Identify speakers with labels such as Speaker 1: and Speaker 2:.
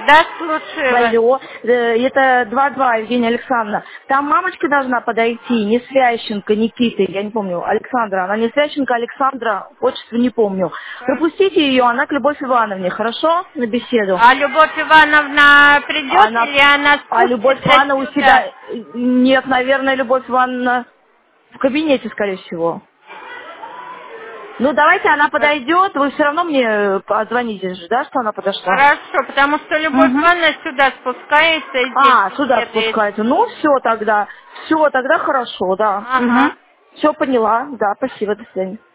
Speaker 1: Да, слушаю вас.
Speaker 2: Алло, это 2-2, Евгения Александровна. Там мамочка должна подойти, не Священко, Никиты, я не помню, Александра. Она не Священко, Александра, отчество не помню. Пропустите ее, она к Любовь Ивановне, хорошо, на беседу?
Speaker 1: А Любовь Ивановна придет
Speaker 2: Она,
Speaker 1: или она
Speaker 2: а Любовь
Speaker 1: спустится
Speaker 2: Ивановна у
Speaker 1: сюда?
Speaker 2: себя... Нет, наверное, Любовь Ивановна в кабинете, скорее всего. Ну, давайте она подойдет, вы все равно мне позвоните же, да, что она подошла?
Speaker 1: Хорошо, потому что Любовь
Speaker 2: Угу.
Speaker 1: Ивановна сюда спускается и здесь
Speaker 2: А, сюда
Speaker 1: беседует.
Speaker 2: спускается. Ну, все тогда хорошо, да. Угу.
Speaker 1: Ага.
Speaker 2: Все поняла, да, спасибо, до свидания.